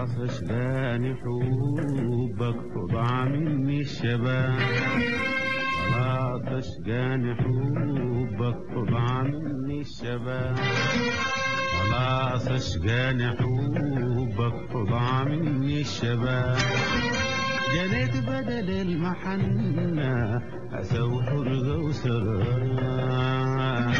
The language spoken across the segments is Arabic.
خلاص اشقاني حبك وضاع مني الشباب، خلاص اشقاني حبك وضاع مني الشباب، خلاص اشقاني حبك وضاع مني الشباب، جنيت بدل المحنة أسوي حرقة وسراب.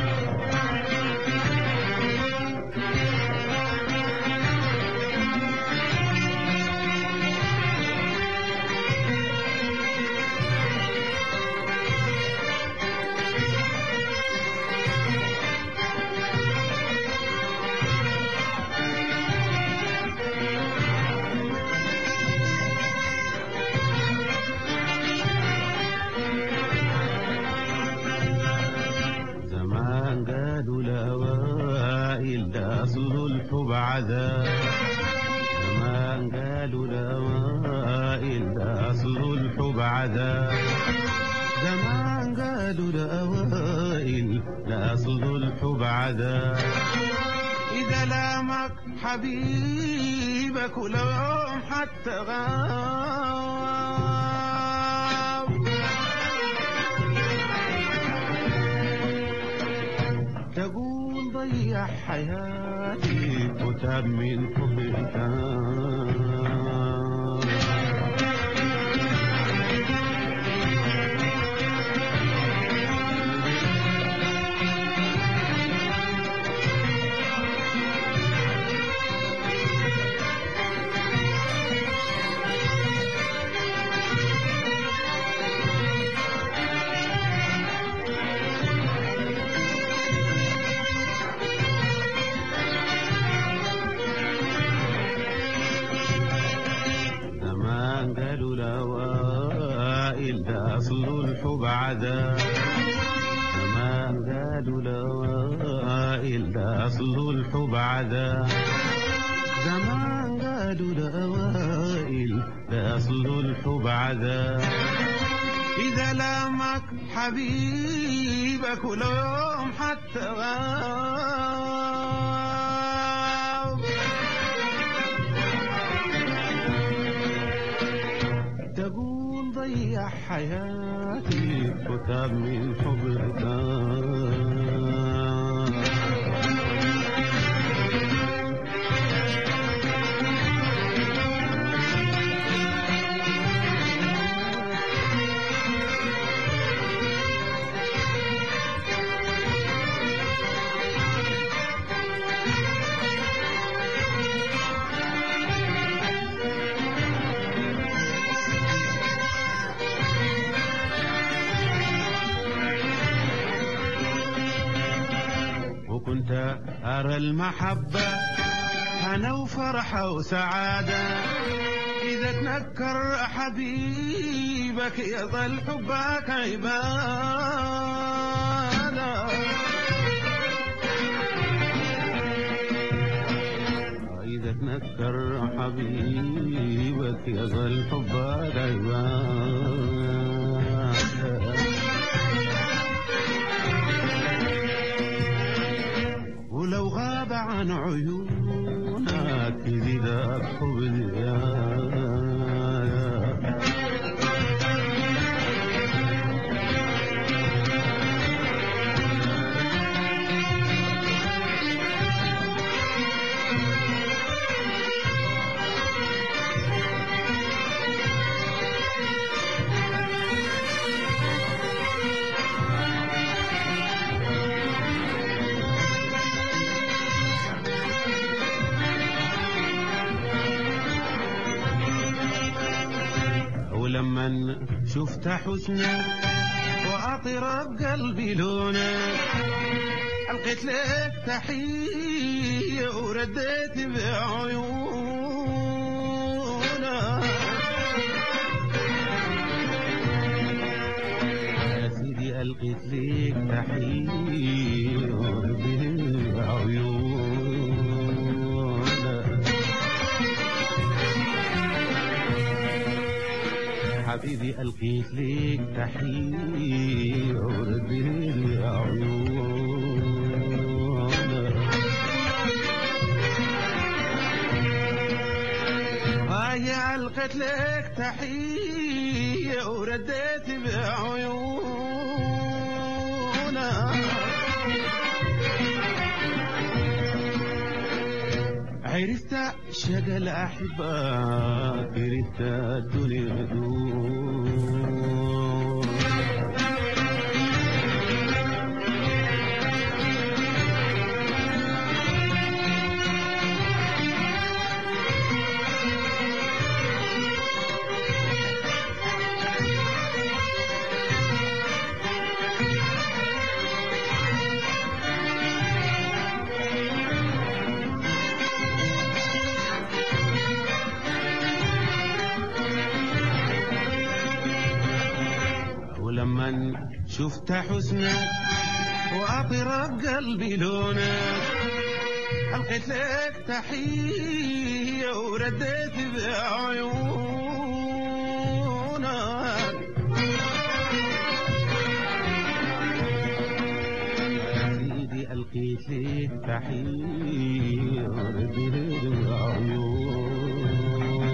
عذاب زمان قالوا الأوائل ده أصل الحب عذاب، زمان قالوا الأوائل ده أصل الحب عذاب، إذا لامك حبيبك ولو يوم حتى غاب، تقول ضيع حياتي وتاب من حبك. أصل الحب عذاب زمان قالوا الأوائل ده أصل الحب عذاب، زمان قالوا الأوائل ده أصل الحب عذاب، إذا لامك حبيبك ولو يوم حتى غاب، تقول ضيع حياتي وتاب من حبك. كنت أرى المحبة أنا وفرحة وسعادة، إذا تنكر حبيبك يظل حبك عبادة، إذا تنكر حبيبك يظل حبك عبادة، ولو غاب عن عيونك يزيدك حب زيادة، ولما شفت حسنك وأطرب قلبي لونك ألقيت لك تحية ورديت بعيونك، يا سيدي ألقيت لك تحية ورديت بعيونك، حبيبي ألقيت لك تحية ورديت عيونك، والله ألقيت لك تحية ورديت بعيونك. عرفت شقى الأحبة كرهت الدنيا دون. ولمن شفت حسنك وأطرب قلبي لونك ألقيت لك تحية ورديت بعيونك. يا سيدي ألقيت لك تحية ورديت بعيونك.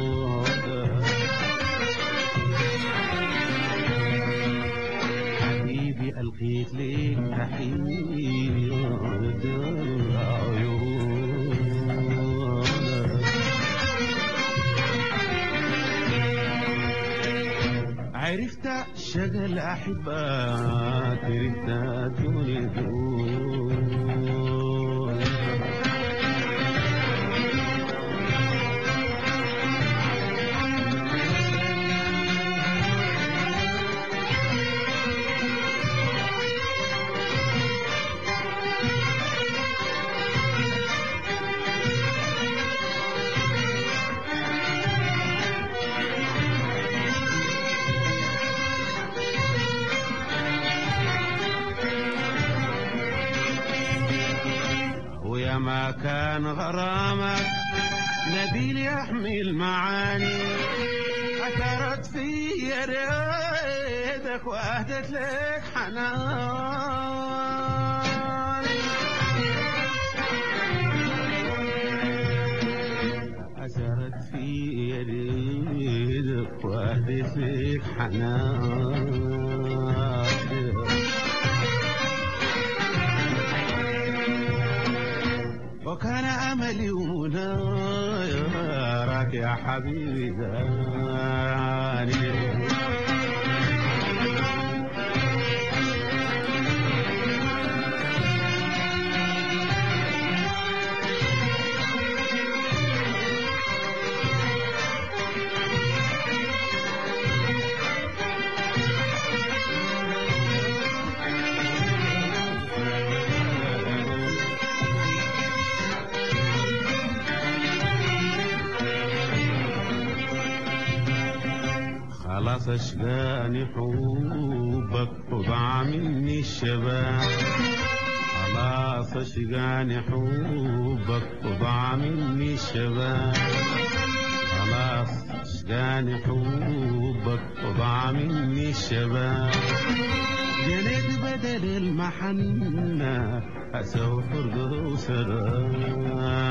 ألقيت لك تحية ودار عيونك. عرفت شقى الأحبة كرهت الدنيا دون. ويا ما كان غرامك نبيل يحمل معاني أثرت في يدك وأهدت لك حنان. أثرت في يدك وأهدت لك حنان. وكان أملي ومنايا راك يا حبيبي داني. خلاص اشقاني حبك وضاع مني الشباب. خلاص اشقاني حبك وضاع مني الشباب. خلاص اشقاني حبك وضاع مني الشباب. جنيت بدل المحنة أسى وفرقة وسلام.